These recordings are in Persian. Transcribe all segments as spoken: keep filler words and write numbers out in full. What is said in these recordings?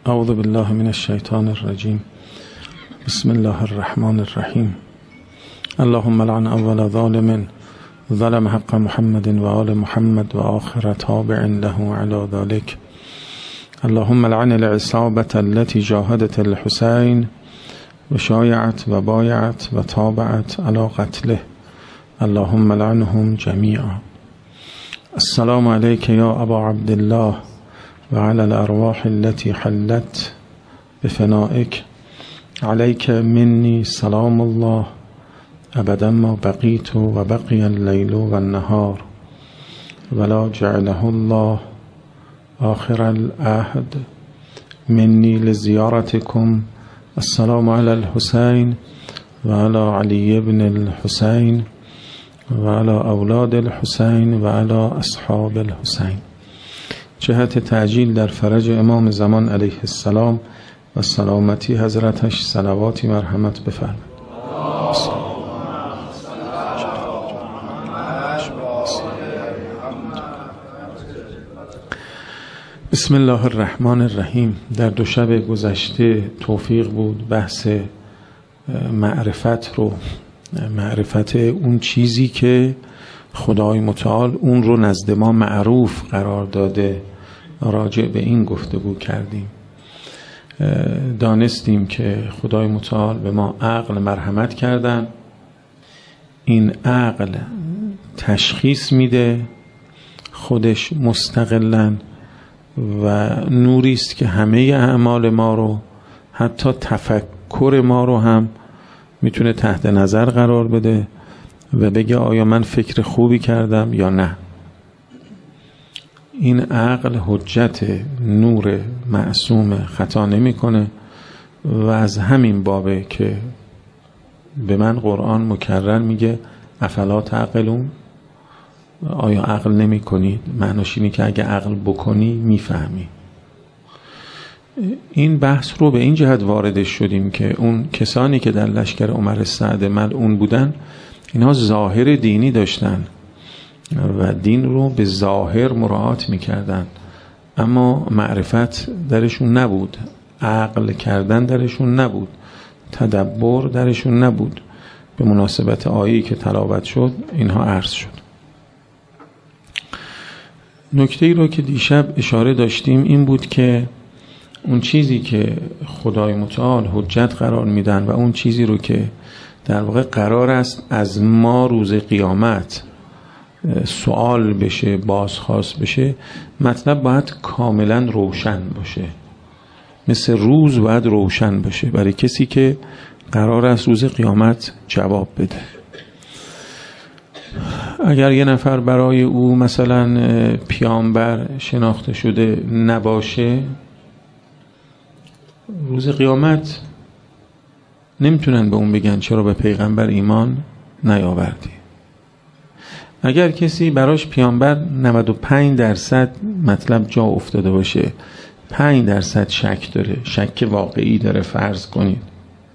اعوذ بالله من الشیطان الرجیم. بسم الله الرحمن الرحیم. اللهم لعن اول ظالم ظلم حق محمد و آل محمد و آخر تابع له على ذلك. اللهم لعن العصابة التي جاهدت الحسين و شایعت و بایعت و تابعت على قتله. اللهم لعنهم جميعا. السلام عليك يا أبا عبد الله وعلى الأرواح التي حلت بفنائك. عليك مني سلام الله أبدا ما بقيت وبقي الليل والنهار ولا جعله الله آخر العهد مني لزيارتكم. السلام على الحسين وعلى علي بن الحسين وعلى اولاد الحسين وعلى اصحاب الحسين. جهت تعجیل در فرج امام زمان علیه السلام و سلامتی حضرتش صلواتی مرحمت بفرمایید. بسم الله الرحمن الرحیم. در دو شب گذشته توفیق بود بحث معرفت رو، معرفت اون چیزی که خدای متعال اون رو نزد ما معروف قرار داده. راجع به این گفتگو کردیم. دانستیم که خدای متعال به ما عقل مرحمت کردن. این عقل تشخیص میده خودش مستقلاً و نوری است که همه اعمال ما رو، حتی تفکر ما رو هم میتونه تحت نظر قرار بده و بگه آیا من فکر خوبی کردم یا نه. این عقل حجت نور معصوم، خطا نمیکنه و از همین بابه که به من قرآن مکرر میگه افلا تعقلون، آیا عقل نمی کنید؟ معناش اینه که اگه عقل بکنی میفهمی. این بحث رو به این جهت وارد شدیم که اون کسانی که در لشکر عمر سعد ملعون بودن، اینها ظاهر دینی داشتن و دین رو به ظاهر مراعات میکردن، اما معرفت درشون نبود، عقل کردن درشون نبود، تدبر درشون نبود. به مناسبت آیه‌ای که تلاوت شد اینها عرض شد. نکته ای رو که دیشب اشاره داشتیم این بود که اون چیزی که خدای متعال حجت قرار میدن و اون چیزی رو که در واقع قرار است از ما روز قیامت سوال بشه، بازخواست بشه، مطلب باید کاملا روشن باشه. مثل روز باید روشن باشه برای کسی که قرار است روز قیامت جواب بده. اگر یه نفر برای او مثلا پیامبر شناخته شده نباشه، روز قیامت نمیتونن به اون بگن چرا به پیغمبر ایمان نیاوردی. اگر کسی براش پیامبر نود و پنج درصد مطلب جا افتاده باشه، پنج درصد شک داره، شک واقعی داره، فرض کنید،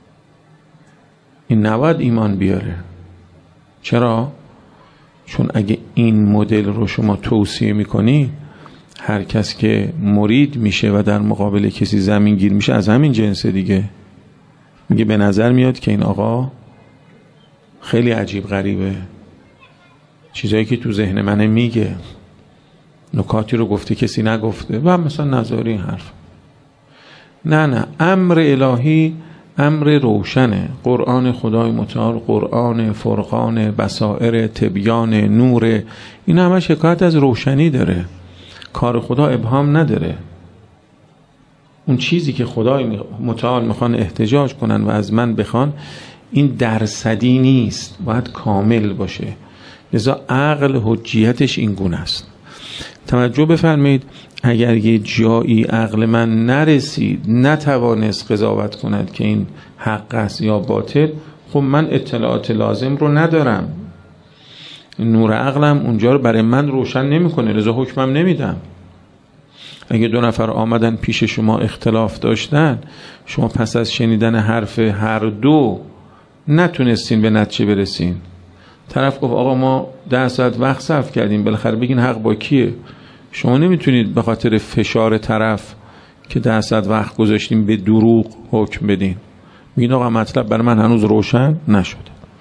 این نباید ایمان بیاره. چرا؟ چون اگه این مدل رو شما توصیه میکنی، هر کس که مرید میشه و در مقابل کسی زمین گیر میشه از همین جنس دیگه، میگه به نظر میاد که این آقا خیلی عجیب غریبه، چیزایی که تو ذهن منه میگه، نکاتی رو گفته کسی نگفته و مثلا نظری حرف. نه نه، امر الهی امر روشنه. قرآن خدای متعال، قرآن فرقان، بصائر، تبیان، نور، این همش حکایت از روشنی داره. کار خدا ابهام نداره. اون چیزی که خدای متعال میخوان احتجاج کنن و از من بخوان، این درصدی نیست، باید کامل باشه. لذا عقل حجیتش این گونه است. توجه بفرمایید، اگر یه جایی عقل من نرسید، نتوانست قضاوت کند که این حق است یا باطل، خب من اطلاعات لازم رو ندارم، نور عقلم اونجا رو برای من روشن نمیکنه، لذا حکمم نمیدم. اگه دو نفر آمدن پیش شما اختلاف داشتن، شما پس از شنیدن حرف هر دو نتونستین به نتیجه برسین، طرف گفت آقا ما ده ساعت وقت صرف کردیم، بالاخره بگین حق با کیه. شما نمیتونید به خاطر فشار طرف که درصد وقت گذاشتیم به دروغ حکم بدین؟ میگین آقا مطلب برای من هنوز روشن نشده.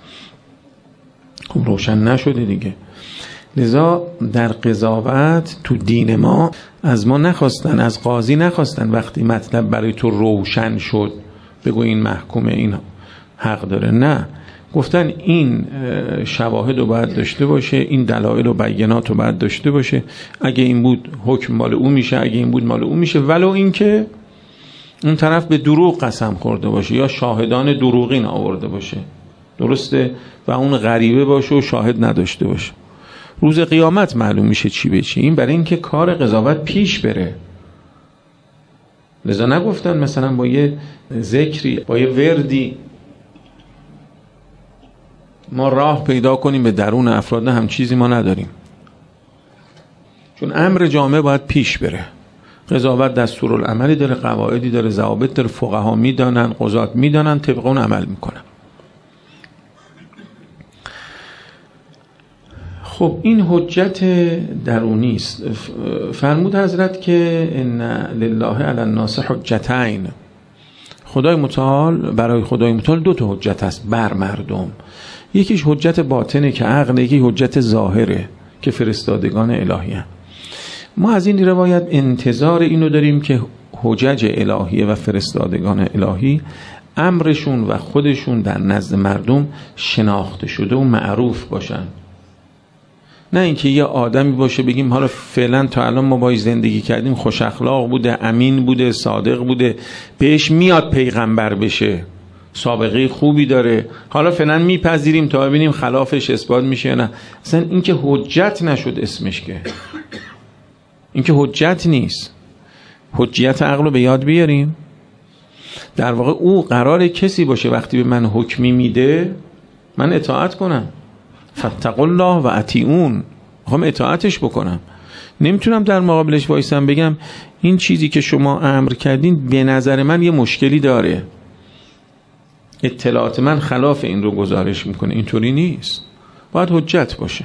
خب روشن نشده دیگه. لذا در قضاوت تو دین ما از ما نخواستن، از قاضی نخواستن وقتی مطلب برای تو روشن شد بگو این محکومه، این حق داره. نه، گفتن این شواهد رو باید داشته باشه، این دلایل و بینات رو باید داشته باشه، اگه این بود حکم مال او میشه، اگه این بود مال او میشه، ولو این که اون طرف به دروغ قسم خورده باشه یا شاهدان دروغین آورده باشه، درسته، و اون غریبه باشه و شاهد نداشته باشه. روز قیامت معلوم میشه چی به چی. این برای اینکه کار قضاوت پیش بره. لذا نگفتن مثلا با یه ذکری، با یه وردی ما راه پیدا کنیم به درون افراد. نه، هم چیزی ما نداریم، چون امر جامعه باید پیش بره. قضاوت دستورالعملی داره، قواعدی داره، ضوابط داره، فقها میدانن، قضات میدانن، طبق اون عمل میکنن. خب این حجت درونی است. فرمود حضرت که ان لله علی الناس حجتین، خدای متعال برای خدای متعال دو تا حجت است بر مردم. یکیش حجت باطنه که عقل، یکی حجت ظاهره که فرستادگان الهی هست. ما از این روایت انتظار اینو داریم که حجج الهیه و فرستادگان الهی امرشون و خودشون در نزد مردم شناخته شده و معروف باشن. نه اینکه یه آدمی باشه بگیم حالا فعلا تا الان ما باید زندگی کردیم، خوش اخلاق بوده، امین بوده، صادق بوده، بهش میاد پیغمبر بشه، سابقه خوبی داره، حالا فعلا میپذیریم تا ببینیم خلافش اثبات میشه. نه، اصلا این که حجت نشد اسمش، که این که حجت نیست. حجیت عقل رو به یاد بیاریم. در واقع او قرار کسی باشه وقتی به من حکمی میده من اطاعت کنم. فاتقوا الله و اطیعون، میخوام اطاعتش بکنم. نمیتونم در مقابلش وایسم بگم این چیزی که شما امر کردین به نظر من یه مشکلی داره، اطلاعات من خلاف این رو گزارش میکنه. اینطوری نیست، باید حجت باشه.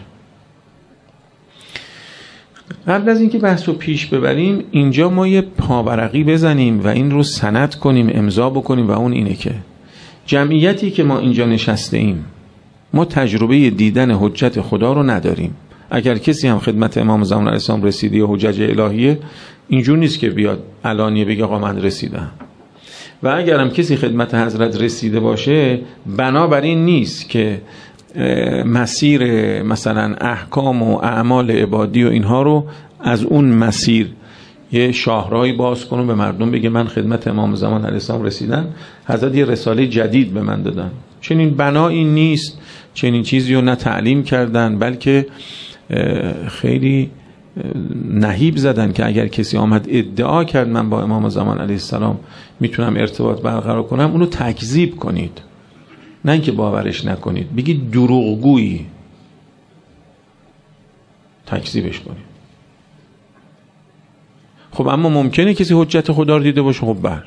قبل از اینکه بحث رو پیش ببریم اینجا ما یه پاورقی بزنیم و این رو سند کنیم، امضا بکنیم، و اون اینه که جمعیتی که ما اینجا نشسته ایم ما تجربه دیدن حجت خدا رو نداریم. اگر کسی هم خدمت امام زمان علیه السلام رسیدی یا حجج الهیه، اینجور نیست که بیاد علانیه بگه آقا من رسیدم. و اگر هم کسی خدمت حضرت رسیده باشه بنابراین نیست که مسیر مثلا احکام و اعمال عبادی و اینها رو از اون مسیر یه شاهرایی باز کنم به مردم بگه من خدمت امام زمان علیه السلام رسیدم، حضرت یه رساله جدید به من دادن. چنین بنایی نیست، چنین چیزی رو نه تعلیم کردن، بلکه خیلی نهیب زدن که اگر کسی آمد ادعا کرد من با امام زمان علیه السلام میتونم ارتباط برقرار کنم، اونو تکذیب کنید، نه اینکه باورش نکنید، بگید دروغگویی، تکذیبش کنید. خب اما ممکنه کسی حجت خدا رو دیده باشه. خب بله،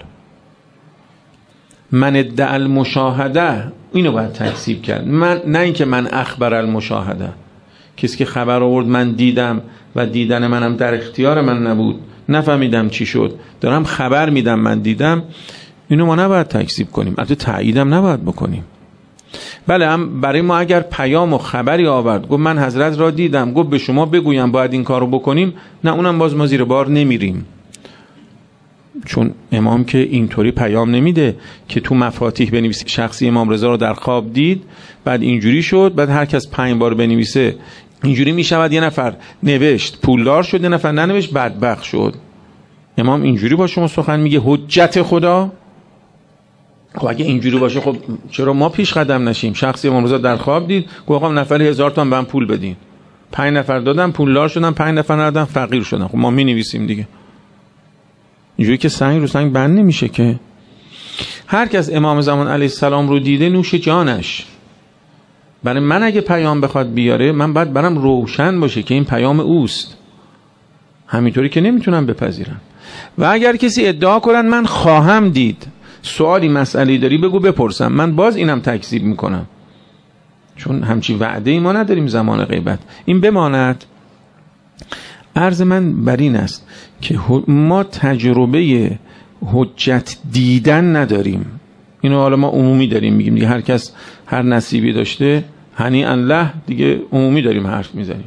من ادعا المشاهده، اینو باید تکذیب کرد. من نه اینکه من اخبر المشاهده، کسی که خبر آورد من دیدم و دیدن منم در اختیار من نبود، نفهمیدم چی شد، دارم خبر میدم من دیدم، اینو ما نباید تکذیب کنیم، البته تاییدم نباید بکنیم. بله، هم برای ما اگر پیام و خبری آورد گفت من حضرت را دیدم، گفت به شما بگویم باید این کارو بکنیم، نه اونم باز ما زیر بار نمیریم، چون امام که اینطوری پیام نمیده که تو مفاتیح بنویسی شخصی امام رضا رو در خواب دید بعد اینجوری شد، بعد هر کس پنج بار بنویسه اینجوری میشود. یه نفر نوشت پولدار شد، یه نفر ننوشت بدبخت شد. امام اینجوری با شما سخن میگه حجت خدا؟ خب اگه اینجوری باشه خب چرا ما پیش قدم نشیم؟ شخصی امام رضا در خواب دید گفت آقا نفر هزار تومان من پول بدین، پنج نفر دادن پولدار شدن، پنج نفر ندادن فقیر شدن. خب ما می نویسیم دیگه. اینجوری که سنگ رو سنگ بند نمیشه که. هر کس امام زمان علیه السلام رو دیده نوش جانش. برای من اگه پیام بخواد بیاره من باید برام روشن باشه که این پیام اوست، همینطوری که نمیتونم بپذیرم. و اگر کسی ادعا کنن من خواهم دید، سوالی مسئله داری بگو بپرسم، من باز اینم تکذیب میکنم، چون همچی وعده ای ما نداریم زمان غیبت. این بماند. عرض من بر این است که ما تجربه حجت دیدن نداریم. اینو حالا ما عمومی داریم میگیم دیگه، هر کس هر نصیبی داشته هنی الله دیگه عمومی داریم حرف میزنیم.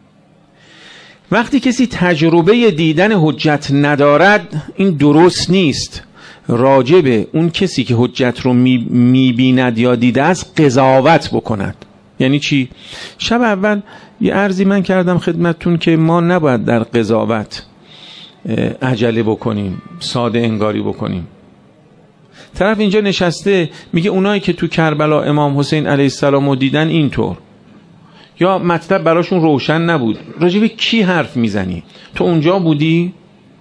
وقتی کسی تجربه دیدن حجت ندارد این درست نیست راجب اون کسی که حجت رو میبیند یا دیده است قضاوت بکند. یعنی چی؟ شب اول یه عرضی من کردم خدمتتون که ما نباید در قضاوت عجله بکنیم، ساده انگاری بکنیم. طرف اینجا نشسته میگه اونایی که تو کربلا امام حسین علیه السلام رو دیدن اینطور، یا مطلب براشون روشن نبود. راجب کی حرف میزنی؟ تو اونجا بودی؟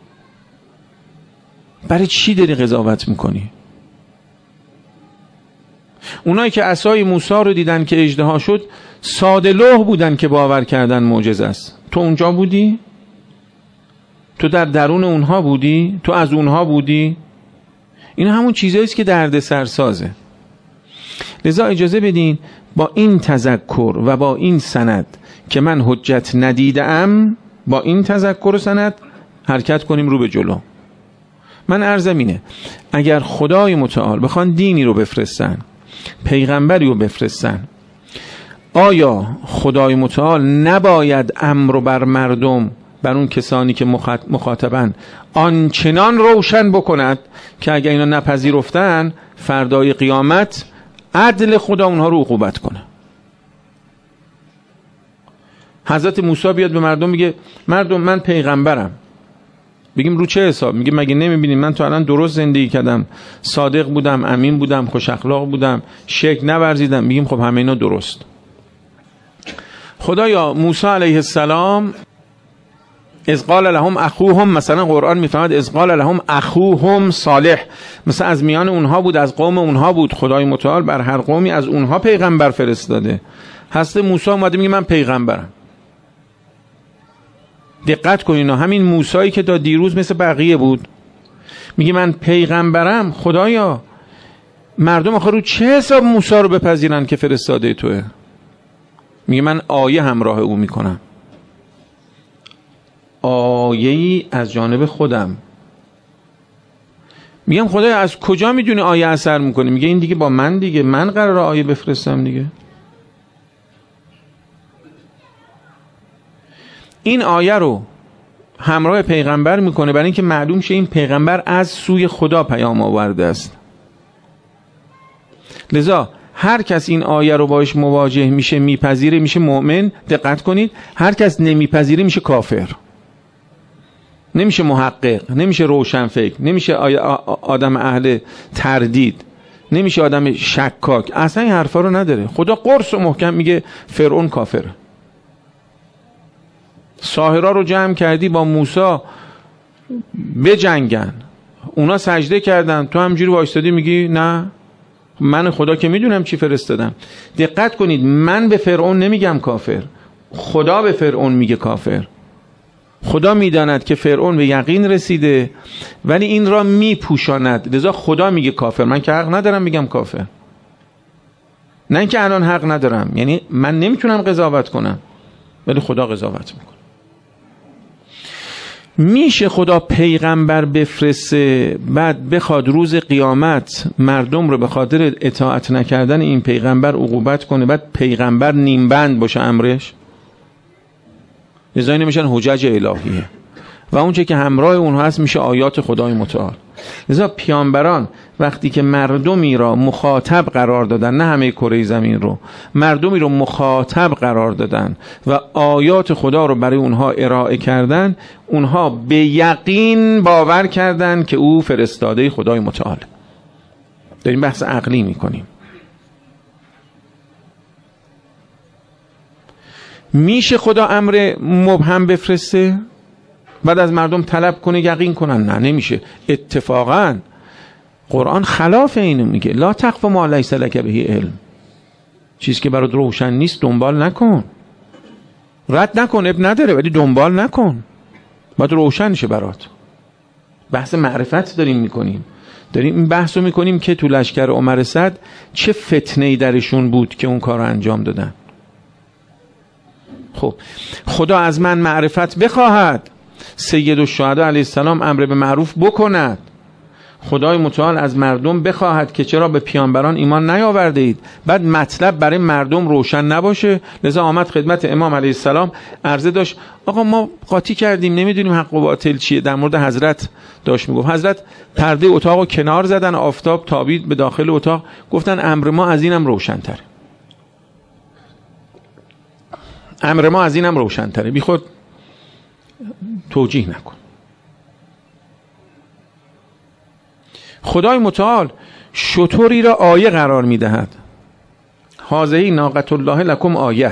برای چی داری قضاوت میکنی؟ اونایی که عصای موسی رو دیدن که اژدها شد ساده لوح بودن که باور کردن معجزه است. تو اونجا بودی؟ تو در درون اونها بودی؟ تو از اونها بودی؟ این همون چیزایی است که درد سرسازه. لذا اجازه بدین با این تذکر و با این سند که من حجت ندیدم، با این تذکر و سند حرکت کنیم رو به جلو. من عرضم اینه اگر خدای متعال بخوان دینی رو بفرستن، پیغمبری رو بفرستن، آیا خدای متعال نباید امر رو بر مردم، بر اون کسانی که مخاطبن آنچنان روشن بکند که اگر اینا نپذیرفتن فردای قیامت عدل خدا اونها رو عقوبت کنه؟ حضرت موسی بیاد به مردم میگه مردم من پیغمبرم. بگیم رو چه حساب؟ میگه مگه نمیبینیم من تو الان درست زندگی کردم، صادق بودم، امین بودم، خوش اخلاق بودم، شک نورزیدم. میگیم خب همه اینا درست. خدایا موسی علیه السلام اذ قال لهم اخوهم، مثلا قرآن میفهمد اذ قال لهم اخوهم صالح، مثلا از میان اونها بود، از قوم اونها بود. خدای متعال بر هر قومی از اونها پیغمبر فرستاده. حضرت موسی اومده میگه من پیغمبرم. دقت کنین، همین موسایی که تا دیروز مثل بقیه بود میگه من پیغمبرم. خدایا مردم آخر رو چه حساب موسی رو بپذیرن که فرستاده توه؟ میگه من آیه همراه او میکنم، آیه‌ای از جانب خودم. میگم خدایا از کجا میدونی آیه اثر میکنه؟ میگه این دیگه با من دیگه، من قراره آیه بفرستم دیگه. این آیه رو همراه پیغمبر میکنه برای اینکه معلوم شه این پیغمبر از سوی خدا پیام آورده است. لذا هر کس این آیه رو باش مواجه میشه میپذیره میشه مؤمن. دقت کنید، هر کس نمیپذیره میشه کافر، نمیشه محقق، نمیشه روشنفکر، نمیشه آدم اهل تردید، نمیشه آدم شکاک. اصلا این حرفا رو نداره. خدا قرص و محکم میگه فرعون کافره. ساحرا رو جمع کردی با موسی بجنگن، اونا سجده کردن، تو همجوری وایستادی میگی نه من خدا که میدونم چی فرستادم. دقت کنید، من به فرعون نمیگم کافر، خدا به فرعون میگه کافر. خدا میداند که فرعون به یقین رسیده ولی این را میپوشاند، لذا خدا میگه کافر. من که حق ندارم میگم کافر، نه اینکه الان حق ندارم، یعنی من نمیتونم قضاوت کنم ولی خدا قضاوت میکنه. میشه خدا پیغمبر بفرسته بعد بخواد روز قیامت مردم رو به خاطر اطاعت نکردن این پیغمبر عقوبت کنه، بعد پیغمبر نیمبند باشه امرش؟ لذا میشن حجج الهیه و اون چه که همراه اونها هست میشه آیات خدای متعال. لذا پیامبران وقتی که مردمی را مخاطب قرار دادن، نه همه کره زمین رو، مردمی رو مخاطب قرار دادن و آیات خدا رو برای اونها ارائه کردن، اونها به یقین باور کردن که او فرستاده خدای متعال. داریم بحث عقلی میکنیم. میشه خدا امر مبهم بفرسته بعد از مردم طلب کنه یقین کنن؟ نه نمیشه. اتفاقا قرآن خلاف اینو میگه، لا تخف ما لیس لک به علم. چیزی که برات روشن نیست دنبال نکن، رد نکن، اب نداره، ولی دنبال نکن، باید روشن شه برات. بحث معرفت داریم میکنیم، داریم این بحثو میکنیم که تو لشکر عمر صد چه فتنه‌ای درشون بود که اون کار رو انجام دادن. خب خدا از من معرفت بخواهد، سید الشهدا علیه السلام امر به معروف بکند، خدای متعال از مردم بخواهد که چرا به پیامبران ایمان نیاورده اید، بعد مطلب برای مردم روشن نباشه. لذا آمد خدمت امام علیه السلام عرضه داشت آقا ما قاطی کردیم نمیدونیم حق و باطل چیه. در مورد حضرت داشت میگفت. حضرت پرده اتاقو کنار زدن، آفتاب تابید به داخل اتاق، گفتن امر ما از اینم روشن‌تره، امر ما از اینم روشن‌تره، بی خود توجیه نکن. خدای متعال شتری را آیه قرار میدهد. هذه ناقة الله لکم آیه.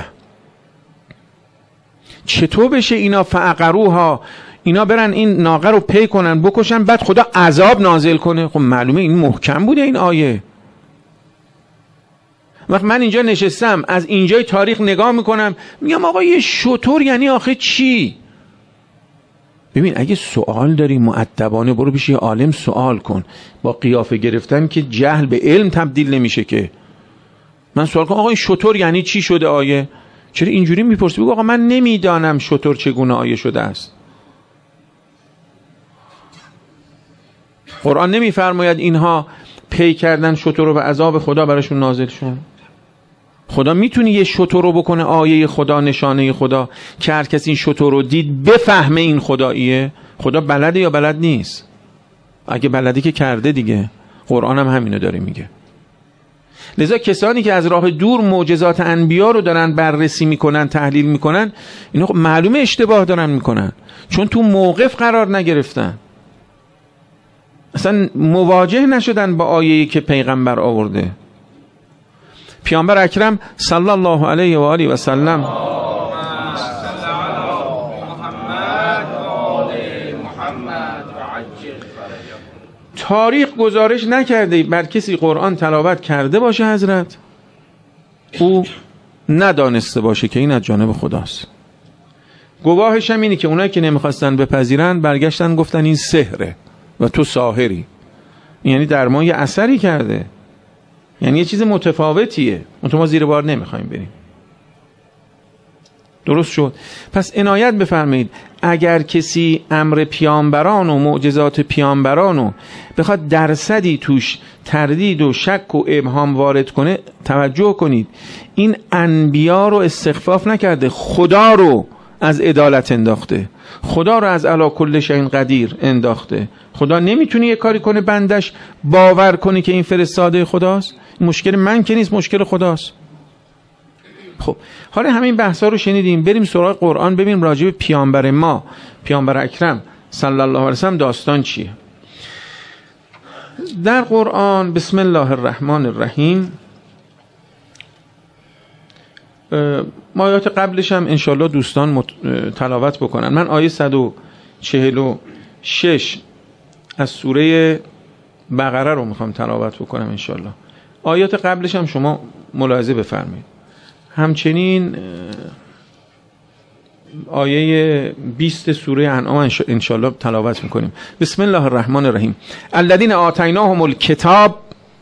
چطور بشه اینا فعقروها، اینا برن این ناقه رو پی کنن بکشن بعد خدا عذاب نازل کنه؟ خب معلومه این محکم بوده این آیه. وقت من اینجا نشستم از اینجای تاریخ نگاه میکنم میگم آقا یه شتر یعنی آخه چی؟ ببین اگه سوال داری مؤدبانه برو پیش یه عالم سوال کن. با قیافه گرفتن که جهل به علم تبدیل نمیشه که. من سوال کنم آقا این شتر یعنی چی شده آیه؟ چرا اینجوری میپرسی؟ بگو آقا من نمیدانم شتر چگونه آیه شده است. قرآن نمیفرماید اینها پی کردن شتر رو و عذاب خدا براشون نازل شد؟ خدا میتونه یه شتر رو بکنه آیه خدا، نشانه خدا، که هر کسی این شتر رو دید بفهمه این خداییه؟ خدا بلده یا بلد نیست؟ اگه بلدی که کرده دیگه. قرآن هم همینو داره میگه. لذا کسانی که از راه دور معجزات انبیا رو دارن بررسی میکنن، تحلیل میکنن، اینا معلومه اشتباه دارن میکنن، چون تو موقف قرار نگرفتن، اصلا مواجه نشدن با آیه‌ای که پیغمبر آورده. پیامبر اکرم صلی الله علیه و آله و سلم تاریخ گزارش نکرده بر کسی قرآن تلاوت کرده باشه حضرت او ندانسته باشه که این از جانب خداست. گواهش هم اینه که اونایی که نمیخواستن بپذیرن برگشتن گفتن این سحره و تو ساحری. یعنی در ما یه اثری کرده، یعنی یه چیز متفاوتیه، اون ما زیر بار نمیخوایم بریم. درست شد؟ پس عنایت بفرمایید اگر کسی امر پیامبران و معجزات پیامبران و بخواد درصدی توش تردید و شک و ابهام وارد کنه، توجه کنید این انبیا رو استخفاف نکرده، خدا رو از عدالت انداخته، خدا رو از علی کل شیء قدیر انداخته. خدا نمیتونه یه کاری کنه بندش باور کنه که این فرستاده خداست؟ مشکل من که نیست، مشکل خداست. خب حالا همین بحثا رو شنیدیم، بریم سراغ قرآن ببینیم راجع به پیامبر ما، پیامبر اکرم صلی الله علیه و سلم داستان چیه. در قرآن بسم الله الرحمن الرحیم، آیات قبلش هم انشالله دوستان مت... تلاوت بکنن. من آیه صد و چهل و شش از سوره بقره رو میخوام تلاوت بکنم انشالله. آیات قبلش هم شما ملاحظه بفرمایید. همچنین آیه بیست سوره انعام انشالله تلاوت میکنیم. بسم الله الرحمن الرحیم. الذین آتیناهم الکتاب،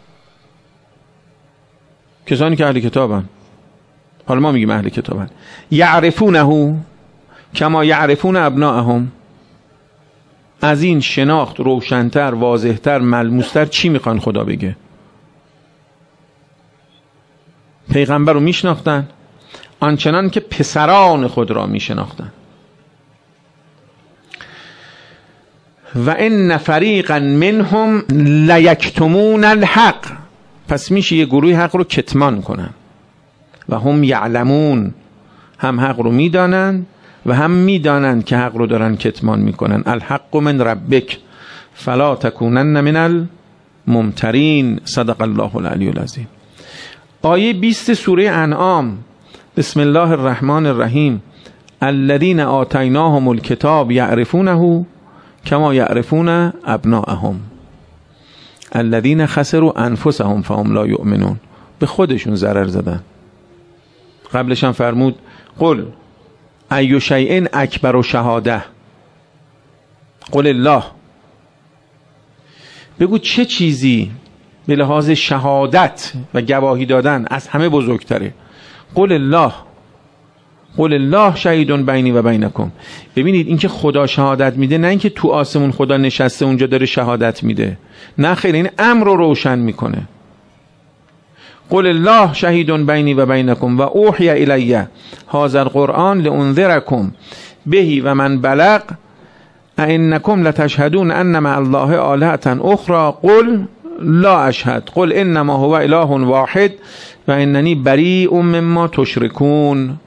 کسانی که اهل کتابن، حالا ما میگیم اهل کتابن، یعرفونه کما یعرفون ابناءهم. از این شناخت روشن‌تر، واضح‌تر، ملموس‌تر چی میخوان خدا بگه؟ پیغمبر رو میشناختن آنچنان که پسران خود را میشناختن. و ان فریقا منهم لیکتمون الحق، پس میشه یه گروه حق رو کتمان کنن. و هم یعلمون، هم حق رو میدانن و هم میدانن که حق رو دارن کتمان میکنن. الحق من ربک فلا تکونن من الممترین. صدق الله العلی العظیم. آیه بیست سوره انعام، بسم الله الرحمن الرحیم. الذین آتیناهم الکتاب یعرفونه کما یعرفون ابناءهم الذین خسروا انفسهم فهم لا یؤمنون. به خودشون ضرر زدن. قبلش هم فرمود قل ای شیء اکبر شهاده، قل الله، بگو چه چیزی به لحاظ شهادت و گواهی دادن از همه بزرگتره؟ قل الله، قل الله شهید بینی و بینکم. ببینید اینکه خدا شهادت میده، نه اینکه تو آسمون خدا نشسته اونجا داره شهادت میده، نه خیر، این امر رو روشن میکنه. قل الله شهید بینی و بینکم و اوحی الی هذا القرآن لانذرکم به و من بلغ انکم لتشهدون ان مع الله آلهة اخرى قل لا اشهد قل انما هو اله واحد و اننی بریء مما تشرکون.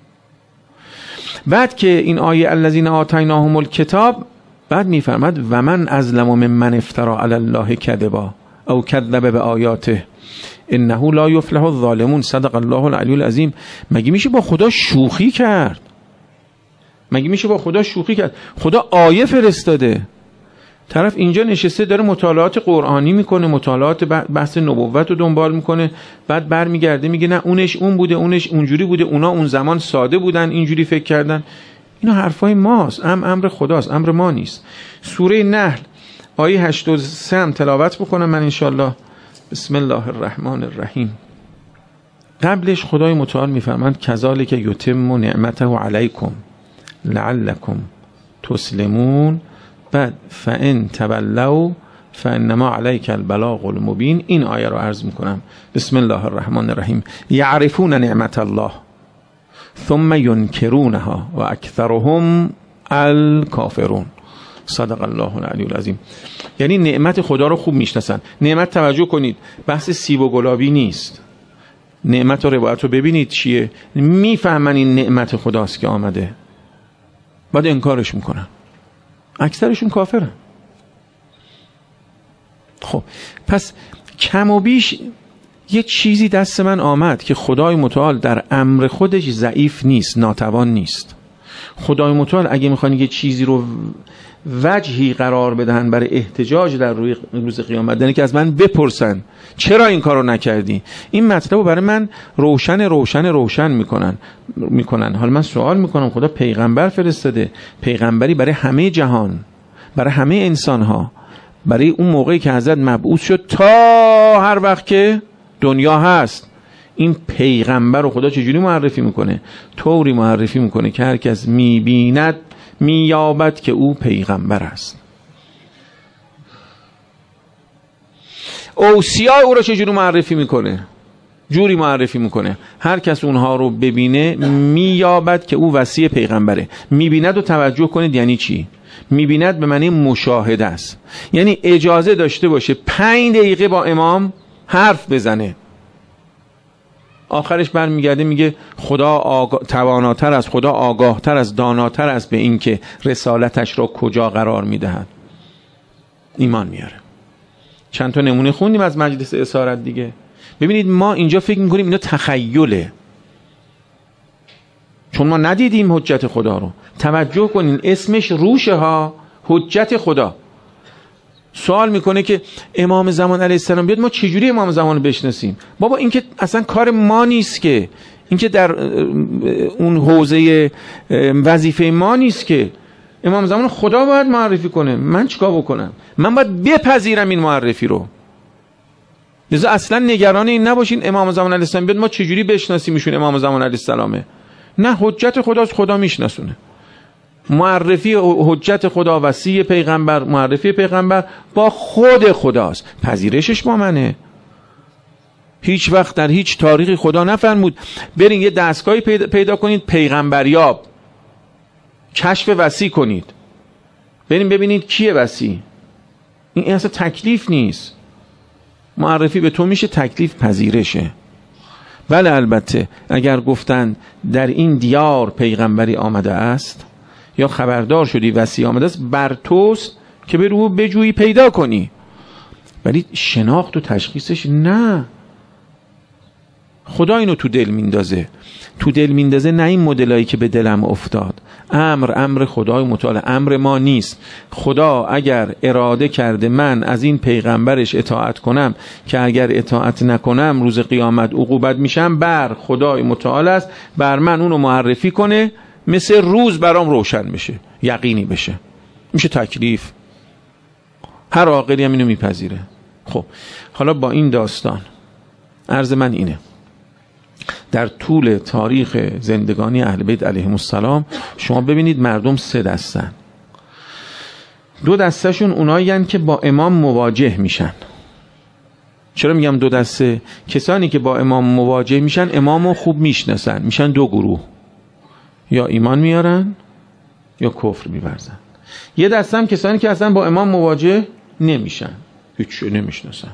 بعد که این آیه الذین آتیناهم الکتاب، بعد میفرماد و من ازلم ممن افترا علی الله کذبا او کذب بآیاته انه لا یفلح الظالمون. صدق الله العلی العظیم. مگه میشه با خدا شوخی کرد؟ مگه میشه با خدا شوخی کرد؟ خدا آیه فرستاده، طرف اینجا نشسته داره مطالعات قرآنی میکنه، مطالعات بحث نبوت رو دنبال میکنه، بعد برمیگرده میگه نه اونش اون بوده، اونش اونجوری بوده، اونا اون زمان ساده بودن اینجوری فکر کردن. اینا حرفای ماست، ام امر خداست، امر ما نیست. سوره نحل آیه هشتاد و سه هم تلاوت بکنم من انشالله. بسم الله الرحمن الرحیم. قبلش خدای متعال میفرماند کذالک یتم نعمته علیکم لعلکم تسلمون. بعد فان تولوا فانما علیک البلاغ المبین. این آیه رو عرض میکنم. بسم الله الرحمن الرحیم. یعرفون نعمت الله ثم ینکرونها و اکثرهم الکافرون. صدق الله العلی العظیم. یعنی نعمت خدا رو خوب میشناسن. نعمت، توجه کنید، بحث سیب و گلابی نیست. نعمت و روایت رو ببینید چیه، میفهمن این نعمت خداست که آمده، بعد انکارش میکنن، اکثرشون کافرن. خب پس کم و بیش یه چیزی دست من آمد که خدای متعال در امر خودش ضعیف نیست، ناتوان نیست. خدای متعال اگه میخوان یه چیزی رو وجهی قرار بدهن برای احتجاج در روی روز قیامت، یعنی که از من بپرسن چرا این کارو نکردی، این مطلب رو برای من روشن روشن روشن میکنن میکنن حالا من سوال میکنم، خدا پیغمبر فرستاده، پیغمبری برای همه جهان، برای همه انسان ها، برای اون موقعی که حضرت مبعوث شد تا هر وقت که دنیا هست. این پیغمبر رو خدا چجوری معرفی میکنه؟ طوری معرفی میکنه که هر کس میبیند مییابد که او پیغمبر است. اوصیا او رو چجوری معرفی میکنه؟ جوری معرفی میکنه هر کس اونها رو ببینه مییابد که او وصی پیغمبره. میبیند و توجه کنید یعنی چی؟ میبیند به معنی مشاهده است، یعنی اجازه داشته باشه پنج دقیقه با امام حرف بزنه، آخرش برمیگرده میگه خدا آگاه تواناتر است، خدا آگاهتر است، داناتر است به این که رسالتش را کجا قرار میدهد. ایمان میاره. چند تا نمونه خوندیم از مجلس اسارت دیگه. ببینید ما اینجا فکر میکنیم اینا تخیله، چون ما ندیدیم حجت خدا رو. توجه کنین اسمش روشه ها، حجت خدا. سوال میکنه که امام زمان علیه السلام بیاد، ما چجوری امام زمان رو بشناسیم؟ بابا این که اصلا کار ما نیست، که این که در اون حوزه وظیفه ما نیست، که امام زمان خدا باید معرفی کنه. من چیکار بکنم؟ من باید بپذیرم این معرفی رو. لذا اصلا نگران این نباشین امام زمان علیه السلام بیاد ما چجوری بشناسیم ایشون امام زمان علیه السلامه. نه، حجت خداست، خدا میشناسونه. معرفی حجت خدا وصی پیغمبر، معرفی پیغمبر با خود خداست، پذیرشش با منه. هیچ وقت در هیچ تاریخی خدا نفرمود برین یه دستگاهی پیدا, پیدا کنید پیغمبریاب، کشف وصی کنید، برین ببینید کیه وصی. این اصلا تکلیف نیست. معرفی به تو میشه، تکلیف پذیرشه. بله البته اگر گفتن در این دیار پیغمبری آمده است یا خبردار شدی وصی آمده است، بر توست که به رو بجویی پیدا کنی، ولی شناخت و تشخیصش نه. خدا اینو تو دل میندازه، تو دل میندازه، نه این مدلایی که به دلم افتاد. امر امر خدای متعال، امر ما نیست. خدا اگر اراده کرده من از این پیغمبرش اطاعت کنم، که اگر اطاعت نکنم روز قیامت عقوبت میشم، بر خدای متعال است بر من اونو معرفی کنه، مثل روز برام روشن بشه، یقینی بشه، میشه تکلیف. هر عاقلی هم اینو میپذیره. خب حالا با این داستان عرض من اینه، در طول تاریخ زندگانی اهل بیت علیهم السلام شما ببینید مردم سه دستن. دو دستشون اونایی هستن که با امام مواجه میشن. چرا میگم دو دسته؟ کسانی که با امام مواجه میشن امامو خوب میشناسن، میشن دو گروه، یا ایمان میارن یا کفر میورزن. یه دسته هم کسانی که اصلا با امام مواجه نمیشن، هیچ نمیشناسن.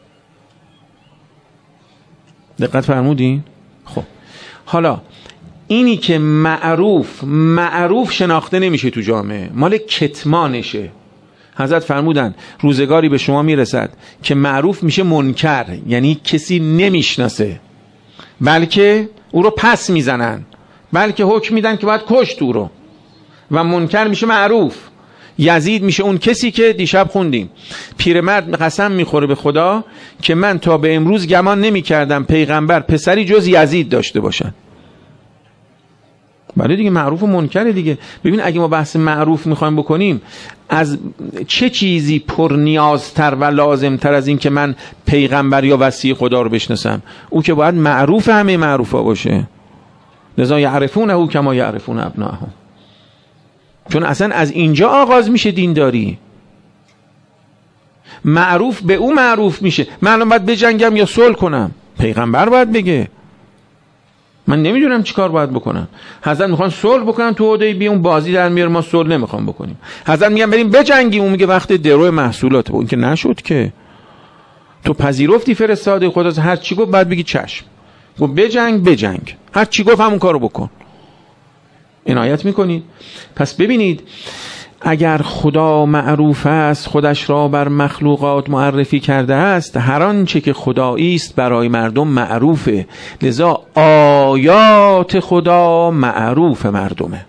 دقت فرمودین؟ خب حالا اینی که معروف معروف شناخته نمیشه تو جامعه، مال کتمانشه. حضرت فرمودن روزگاری به شما میرسد که معروف میشه منکر، یعنی کسی نمیشناسه بلکه او رو پس میزنن، بلکه حکم میدن که باید کشت او رو، و منکر میشه معروف. یزید میشه اون کسی که دیشب خوندیم پیرمرد قسم میخوره به خدا که من تا به امروز گمان نمیکردم پیغمبر پسری جز یزید داشته باشن. بله دیگه، معروف و منکر دیگه. ببین اگه ما بحث معروف میخوایم بکنیم، از چه چیزی پر نیازتر و لازمتر از این که من پیغمبر یا وصی خدا رو بشناسم؟ او که باید معروف همه معروفا باشه. لذا یعرفونه کما یعرفون ابناءهم. چون اصلا از اینجا آغاز میشه دینداری. معروف به او معروف میشه. من الان باید بجنگم یا صلح کنم؟ پیغمبر باید بگه. من نمیدونم چی کار باید بکنم. حضرت میخوان صلح بکنن تو حدیبیه، اون بازی در میاره، ما صلح نمیخوام بکنیم. حضرت میگن بریم بجنگیم، اون میگه وقت درو محصولات. اون که نشد که تو پذیرفتی فرستاده خدا، هر چی گفت بعد بگی چشم، گفت بجنگ بجنگ، هر چی گفت همون کارو بکن. عنایت میکنید؟ پس ببینید اگر خدا معروف است، خودش را بر مخلوقات معرفی کرده است، هر آنچه که خدایی است برای مردم معروفه. لذا آیات خدا معروف مردمه.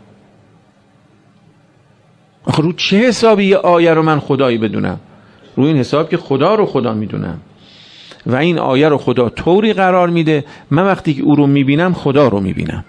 آخه رو چه حسابی یه آیه رو من خدایی بدونم؟ رو این حساب که خدا رو خدا میدونم و این آیه رو خدا طوری قرار میده من وقتی که او رو میبینم خدا رو میبینم.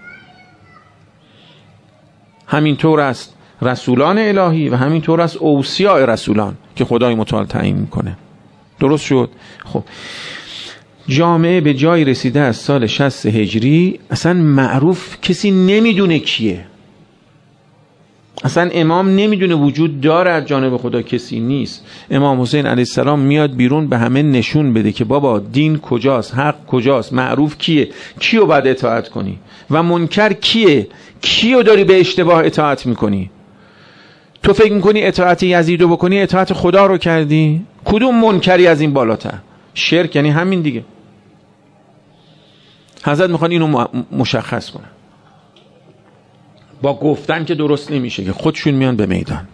همین طور است رسولان الهی و همین طور است اوصیاء رسولان که خدای متعال تعیین میکنه. درست شد؟ خب جامعه به جای رسیده از سال شصت هجری اصلا معروف کسی نمیدونه کیه. اصلا امام نمیدونه وجود داره از جانب خدا کسی نیست. امام حسین علیه السلام میاد بیرون به همه نشون بده که بابا دین کجاست، حق کجاست، معروف کیه، کیو باید اطاعت کنی و منکر کیه، کیو داری به اشتباه اطاعت میکنی. تو فکر میکنی اطاعت یزیدو بکنی اطاعت خدا رو کردی؟ کدوم منکری از این بالاتر؟ شرک یعنی همین دیگه. حضرت میخوان اینو مشخص کنن. با گفتن که درست نمیشه که خودشون میان به میدان.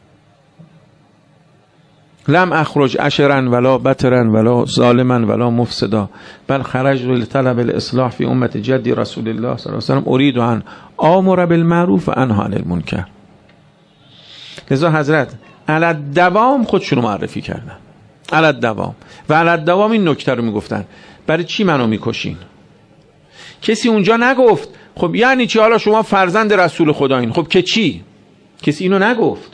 لم اخرج اشرا ولا بترا ولا ظالما ولا مفسدا بل خرجت لطلب الاصلاح فی امت جدی رسول الله صلی الله علیه و سلم اريد ان امر بالمعروف و انهی عن المنکر. لذا حضرت علی الدوام خودشون رو معرفی کردن، علی الدوام، و علی الدوام این نکته رو میگفتن برای چی منو میکشین؟ کسی اونجا نگفت خب یعنی چی حالا شما فرزند رسول خدایین؟ خب که چی؟ کسی اینو نگفت.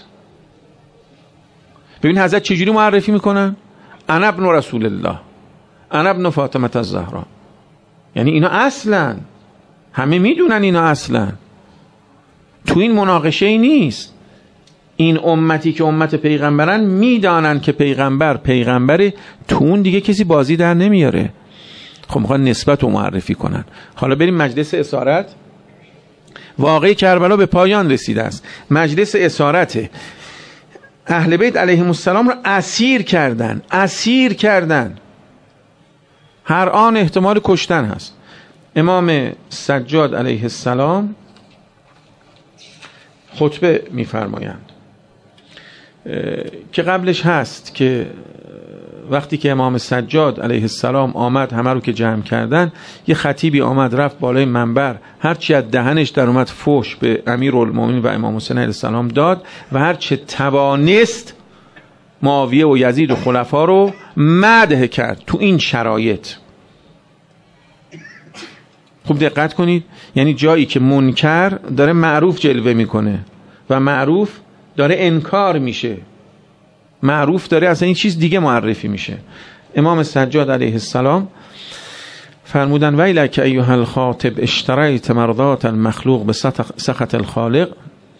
ببین حضرت چجوری معرفی میکنن؟ انا ابن رسول الله، انا ابن فاطمه الزهرا. یعنی اینا اصلا همه میدونن، اینا اصلا تو این مناقشه ای نیست. این امتی که امت پیغمبرن میدانن که پیغمبر پیغمبره، تو اون دیگه کسی بازی در نمیاره. خب میخوان نسبت رو معرفی کنن. حالا بریم مجلس اسارت. واقعه کربلا به پایان رسیده است. مجلس اسارت اهل بیت علیهم السلام رو اسیر کردن، اسیر کردن. هر آن احتمال کشتن هست. امام سجاد علیه السلام خطبه میفرمایند که قبلش هست که وقتی که امام سجاد علیه السلام آمد، همه رو که جمع کردن، یه خطیبی آمد رفت بالای منبر، هرچی از دهنش در اومد فوش به امیرالمومنین و امام حسین علیه السلام داد و هرچی توانست معاویه و یزید و خلفا رو مدح کرد تو این شرایط. خوب دقت کنید، یعنی جایی که منکر داره معروف جلوه میکنه و معروف داره انکار میشه، معروف داره اصلا این چیز دیگه معرفی میشه. امام سجاد علیه السلام فرمودن ویلک ایها الخاطب اشتریت مرضات المخلوق به سخط الخالق.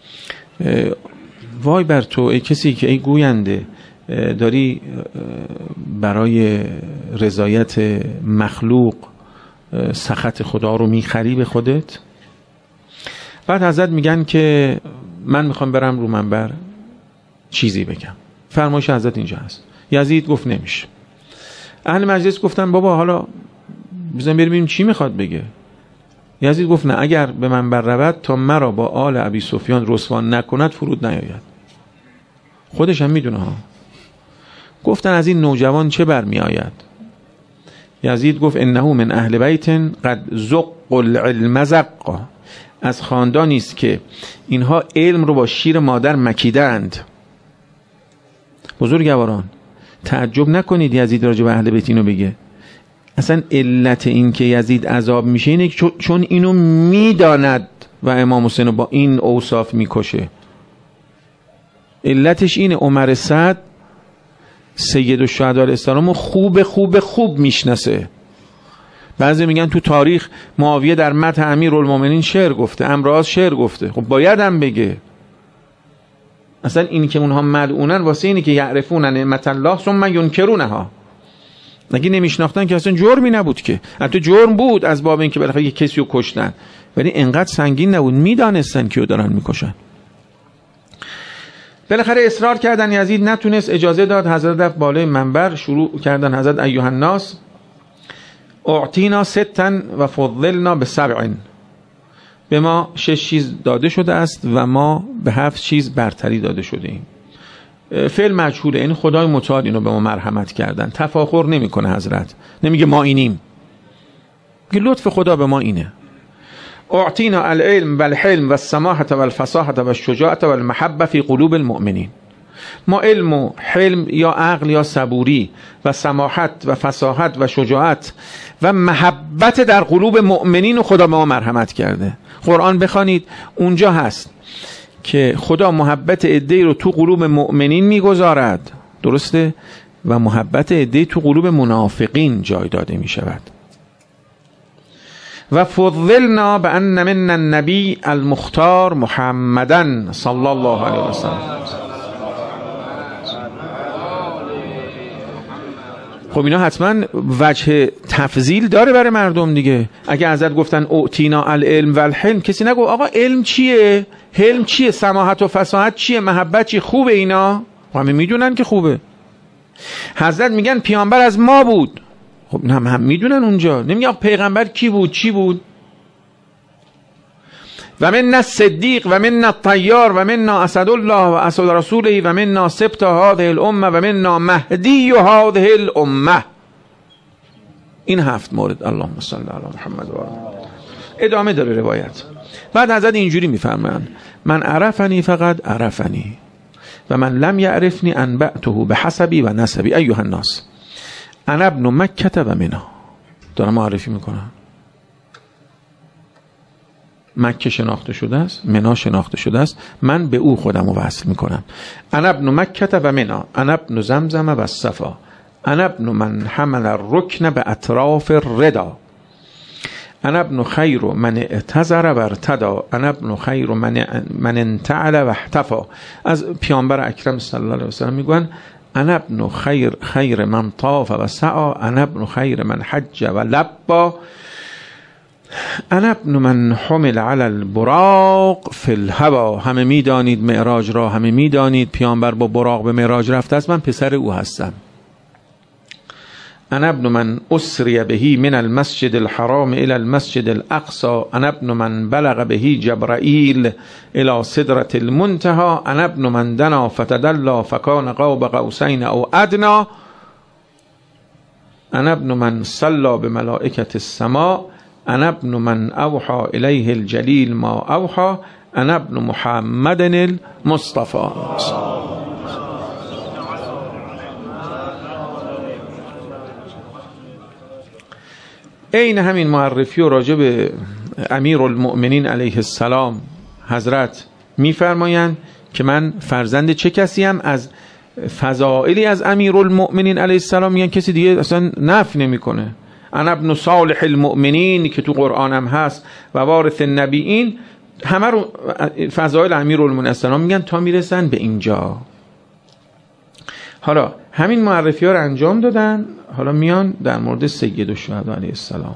وای بر تو ای کسی که ای گوینده داری برای رضایت مخلوق سخط خدا رو میخری به خودت. بعد حضرت میگن که من میخوام برم رو منبر چیزی بگم. فرمایش حضرت اینجا هست. یزید گفت نمیشه. اهل مجلس گفتن بابا حالا بزن بریم چی میخواد بگه. یزید گفت نه، اگر به منبر رود تا مرا با آل ابی سفیان رسوا نکند فرود نیاید. خودش هم میدونه ها. گفتن از این نوجوان چه برمی آید؟ یزید گفت انه من اهل بیت قد زق العلم زق، از خاندانی است که اینها علم رو با شیر مادر مکیدند. بزرگواران تعجب نکنید یزید راجع به اهل بیت اینو بگه. اصلا علت این که یزید عذاب میشه اینه چون اینو میداند و امام حسین رو با این اوصاف میکشه. علتش اینه عمر سعد سید الشهداء علیه السلام خوب خوب خوب میشناسه. بعضی میگن تو تاریخ معاویه در مدح امیرالمومنین شعر گفته، امراض شعر گفته. خب باید هم بگه. اصلا این که اونها ملعونن واسه اینه که یعرفون نعمت الله ثم ینکرونها. اگه نمیشناختن که اصلا جرمی نبود که. حتی جرم بود از باب این که بالاخره یک کسی رو کشتن، ولی انقدر سنگین نبود، میدانستن کیو دارن میکشن. بالاخره اصرار کردن، یزید نتونست، اجازه داد. حضرت رفت بالای منبر، شروع کردن حضرت ایها الناس اعطینا ستا و فضلنا به سبع، به ما شش چیز داده شده است و ما به هفت چیز برتری داده شده ایم. فعل مجهوله، این خدای متعال اینو به ما مرحمت کردن. تفاخر نمیکنه حضرت، نمیگه ما اینیم، میگه لطف خدا به ما اینه. اعطینا العلم والحلم والسماحة والفصاحة والشجاعة والمحبة في قلوب المؤمنین. ما علم و حلم یا عقل یا صبوری و سماحت و فصاحت و شجاعت و محبت در قلوب مؤمنین و خدا به ما مرحمت کرده. قرآن بخوانید اونجا هست که خدا محبت عده‌ای رو تو قلوب مؤمنین میگذارد، درسته، و محبت عده‌ای تو قلوب منافقین جای داده می شود. و فضلنا بأن من النبی المختار محمدن صلی الله علیه و سلم. خب اینا حتما وجه تفضیل داره برای مردم دیگه. اگه حضرت گفتن اعطینا العلم والحلم، کسی نگو آقا علم چیه، حلم چیه، سماحت و فصاحت چیه، محبت چیه، خوبه اینا؟ همه میدونن که خوبه. حضرت میگن پیامبر از ما بود. خب هم هم میدونن اونجا، نمیگه پیغمبر کی بود چی بود. و من صدیق و من الطیار و من اسد الله و اسد رسوله و من سبط هذه الامه و من مهدی هذه الامه. این هفت مورد. اللهم صل علی محمد و آله. ادامه داره روایت. بعد حضرت اینجوری میفرمایند من عرفنی فقط عرفنی و من لم یعرفنی انبأته بحسبی و نسبی ایها الناس انا ابن مکه و منا. دارم معرفی میکنم. مکه شناخته شده است، منا شناخته شده است، من به او خودم رو وصل میکنم. انا ابن مکه و منا، انا ابن زمزم و الصفا، انا ابن من حمل الرکن به اطراف الردا، انا ابن خیر من اعتذر و ارتدا، انا ابن خیر من من انتعل و احتفا. از پیامبر اکرم صلی الله علیه و سلم میگن انا ابن خیر خیر من طاف و سعا، انا ابن خیر من حج و لبا، انا ابن من حمل علی البراق فی الهوا. همه میدانید معراج را، همه میدانید پیامبر با براق به معراج رفته است، من پسر او هستم. انا ابن من اسری بهی من المسجد الحرام الى المسجد الاقصى، انا ابن من بلغ بهی جبرائیل الى صدرة المنتهى، انا ابن من دنا فتدلى فکان قاب قوسین او ادنی، انا ابن من صلى بملائکة السماء، انا ابن من اوحى الیه الجلیل ما اوحى، انا ابن محمد المصطفى. این همین معرفی و راجع به امیر المؤمنین علیه السلام حضرت میفرمایند که من فرزند چه کسی هم. از فضائلی از امیر المؤمنین علیه السلام میگن کسی دیگه اصلا نفی نمیکنه. انا ابن صالح المؤمنین که تو قرآن هم هست و وارث النبیین، همه رو فضائل امیرالمومنین السلام میگن تا میرسن به اینجا. حالا همین معرفی ها رو انجام دادن، حالا میان در مورد سید الشهدا علیه السلام.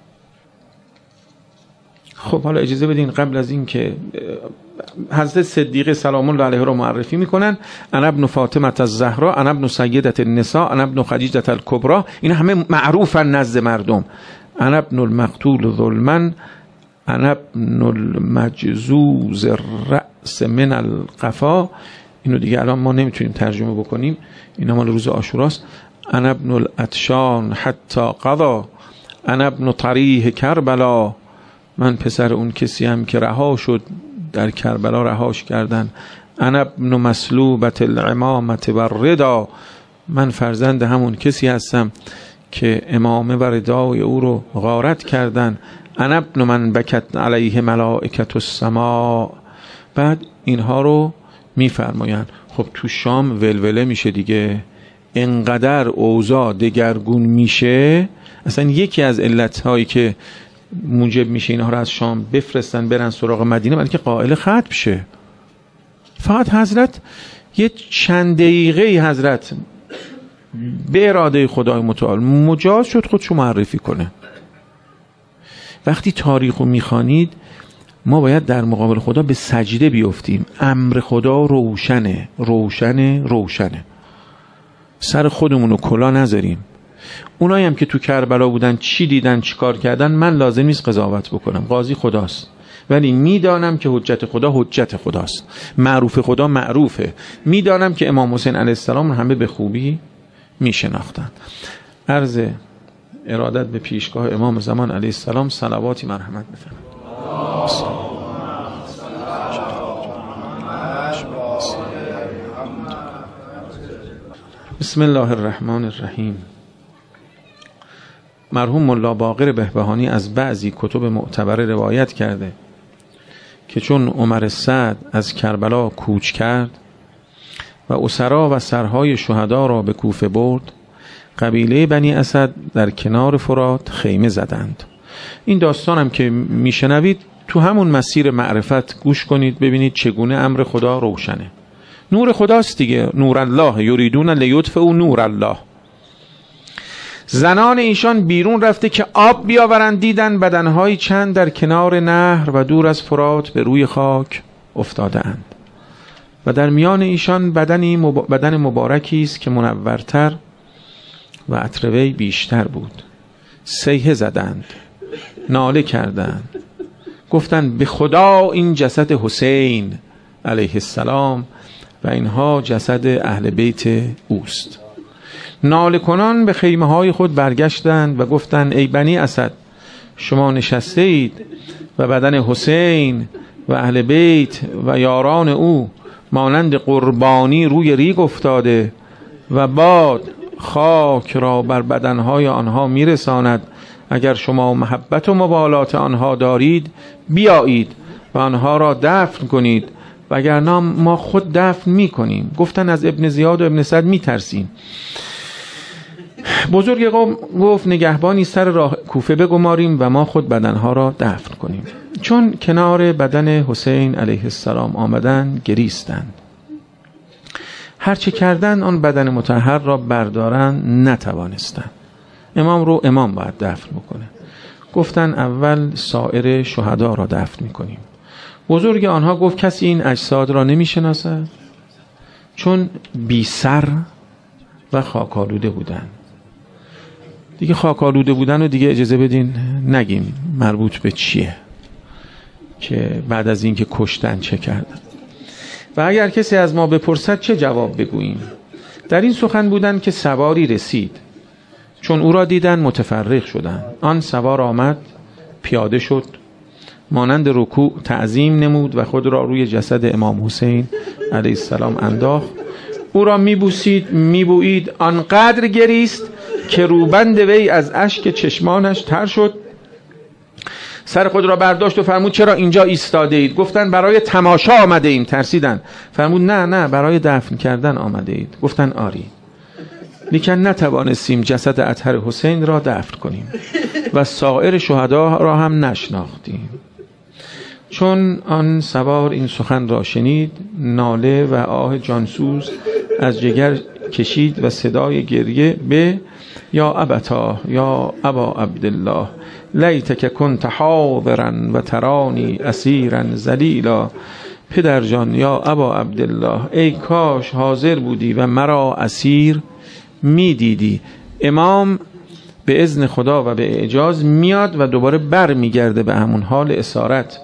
خب حالا اجازه بدین قبل از این که حضرت صدیقه سلام الله علیه رو معرفی میکنن، انا ابن فاطمه الزهرا، انا ابن سیدة النساء، انا ابن خدیجه الکبری، اینا همه معروفن نزد مردم. انا ابن المقتول ظلما، انا ابن المجزوز الرأس من القفا. اینو دیگه الان ما نمیتونیم ترجمه بکنیم، اینا مال روز عاشوراست. انا ابن الاتشان حتی قضا، انا ابن طریح کربلا، من پسر اون کسی هم که رها شد در کربلا رهاش کردن. انا ابن مسلوبت العمامت و الردا، من فرزند همون کسی هستم که امامه و ردای او رو غارت کردن. انا ابن من بکت علیه ملائکت السماء. بعد اینها رو میفرمایند. خب تو شام ولوله میشه دیگه، انقدر اوضاع دگرگون میشه. اصلا یکی از علتهایی که موجب میشه اینها رو از شام بفرستن برن سراغ مدینه، برای که قائل ختم شه. فقط حضرت یه چند دقیقه حضرت به اراده خدای متعال مجاز شد خودشو معرفی کنه. وقتی تاریخ رو میخوانید ما باید در مقابل خدا به سجده بیفتیم. امر خدا روشنه روشنه روشنه، سر خودمون رو کلا نذاریم. اونایی هم که تو کربلا بودن چی دیدن چی کار کردن من لازم نیست قضاوت بکنم، قاضی خداست، ولی میدانم که حجت خدا حجت خداست، معروف خدا معروفه. میدانم که امام حسین علیه السلام همه به خوبی میشناختن. عرض ارادت به پیشگاه امام زمان علیه السلام صلواتی مرحمت بفرمایید. بسم الله الرحمن الرحیم. مرحوم ملا باقر بهبهانی از بعضی کتب معتبره روایت کرده که چون عمر سعد از کربلا کوچ کرد و اسرا و سرهای شهدا را به کوفه برد، قبیله بنی اسد در کنار فرات خیمه زدند. این داستان هم که میشنوید تو همون مسیر معرفت گوش کنید ببینید چگونه امر خدا روشنه. نور خداست دیگه، نور الله یریدون لیطفئوا نور الله. زنان ایشان بیرون رفته که آب بیاورند، دیدن بدنهای چند در کنار نهر و دور از فرات به روی خاک افتاده اند و در میان ایشان بدنی مب... بدن مبارکی است که منورتر و عطروی بیشتر بود. صیحه زدند، ناله کردند، گفتند به خدا این جسد حسین علیه السلام و اینها جسد اهل بیت اوست. ناله کنان به خیمه های خود برگشتند و گفتند ای بنی اسد، شما نشسته اید و بدن حسین و اهل بیت و یاران او مانند قربانی روی ریگ افتاده و باد خاک را بر بدنهای آنها میرساند. اگر شما محبت و مبالات آنها دارید بیایید و آنها را دفن کنید، وگرنه ما خود دفن میکنیم. گفتن از ابن زیاد و ابن سعد میترسیم. بزرگ قوم گفت نگهبانی سر راه کوفه بگماریم و ما خود بدنها را دفن کنیم. چون کنار بدن حسین علیه السلام آمدن گریستند. هرچه کردن آن بدن مطهر را بردارن نتوانستند. امام رو امام باید دفن بکنه. گفتن اول سایر شهدا را دفن میکنیم. بزرگ آنها گفت کسی این اجساد را نمیشناسد، چون بی سر و خاکالوده بودن. دیگه خاکالوده بودن و دیگه اجازه بدین نگیم مربوط به چیه، که بعد از این که کشتن چه کردن. و اگر کسی از ما بپرسد چه جواب بگوییم؟ در این سخن بودن که سواری رسید، چون او را دیدن متفرق شدن. آن سوار آمد پیاده شد، مانند رکوع تعظیم نمود و خود را روی جسد امام حسین علیه السلام انداخت. او را میبوسید میبویید، آنقدر گریست که روبند وی از اشک چشمانش تر شد. سر خود را برداشت و فرمود چرا اینجا ایستاده اید؟ گفتن برای تماشا آمده ایم. ترسیدن. فرمود نه نه برای دفن کردن آمده اید. گفتن آری. لیکن نتوانستیم جسد اطهر حسین را دفن کنیم و سایر شهدا را هم نشناختیم. چون آن سوار این سخن را شنید، ناله و آه جانسوز از جگر کشید و صدای گریه به یا ابتا یا ابا عبدالله لیتک کنت حاضرا و ترانی اسیرا ذلیلا. پدر جان، یا ابا عبدالله، ای کاش حاضر بودی و مرا اسیر می دیدی. امام به اذن خدا و به اعجاز میاد و دوباره بر میگرده به همون حال اسارت.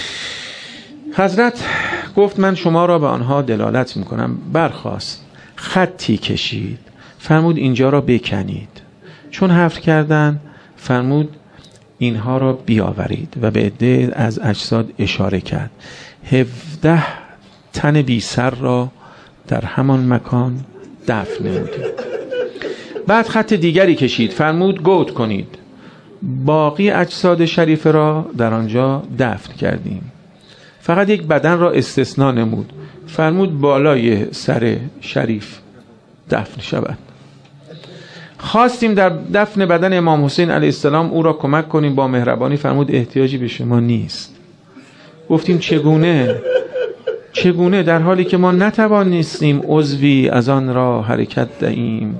حضرت گفت من شما را به آنها دلالت میکنم. برخاست، خطی کشید، فرمود اینجا را بکنید. چون حفر کردن، فرمود اینها را بیاورید و به عده از اجساد اشاره کرد. هفده تن بی سر را در همان مکان دفن نمودید. بعد خط دیگری کشید، فرمود گود کنید. باقی اجساد شریف را در آنجا دفن کردیم. فقط یک بدن را استثناء نمود، فرمود بالای سر شریف دفن شود. خواستیم در دفن بدن امام حسین علیه السلام او را کمک کنیم با مهربانی، فرمود احتیاجی به شما نیست. گفتیم چگونه؟ چگونه در حالی که ما نتوانستیم عضوی از آن را حرکت دهیم؟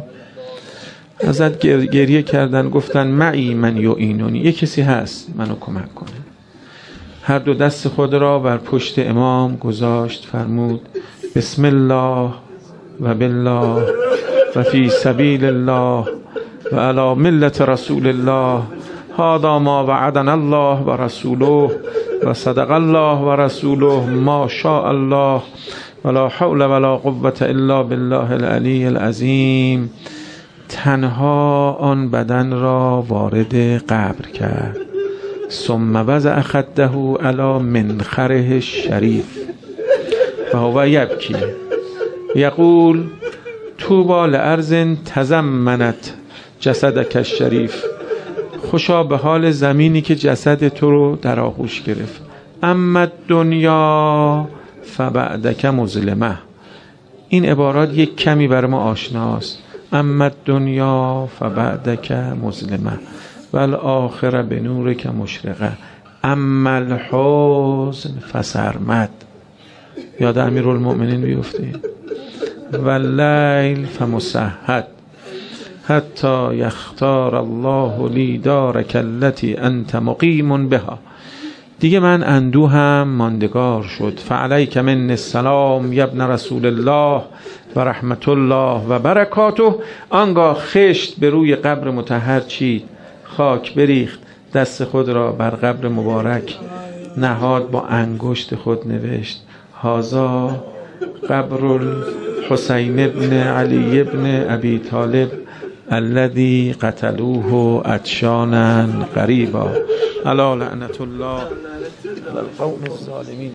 ازت گریه کردن، گفتن معی من یعینونی، یک کسی هست منو کمک کنه. هر دو دست خود را بر پشت امام گذاشت، فرمود بسم الله و بالله و فی سبیل الله و علی ملت رسول الله، هذا ما وعدنا الله و رسوله و صدق الله و رسوله، ما شاء الله ولا حول ولا قوة الا بالله العلی العظیم. تنها آن بدن را وارد قبر کرد. ثم وضع خده علی منخره الشریف و هو یبکی یقول طوبی لارض تضمنت جسدک الشریف. خوشا به حال زمینی که جسد تو رو در آغوش گرفت. اما دنیا فبعدک مظلمه. این عبارات یک کمی بر ما آشناست. اما دنیا فبعدک مظلمه و الاخره به نورک مشرقه، اما الحزن فسرمد. یاد امیرالمؤمنین بیفتید. و اللیل فمسهد حتی یختار الله لی دارک التي انت مقیم بها. دیگه من اندوهم ماندگار شد. فعلیک من السلام یبن رسول الله و رحمت الله و برکاته. آنگاه خشت به روی قبر مطهر چید، خاک بریخت، دست خود را بر قبر مبارک نهاد، با انگشت خود نوشت هذا قبر الحسین ابن علی ابن ابی طالب الذي قتلوه عطشانا قریبا، الا لعنت الله علی القوم الظالمین.